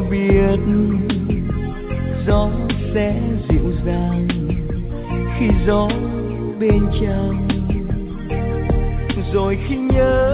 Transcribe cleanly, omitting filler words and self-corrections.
biết gió sẽ dịu dàng khi gió bên trong, rồi khi nhớ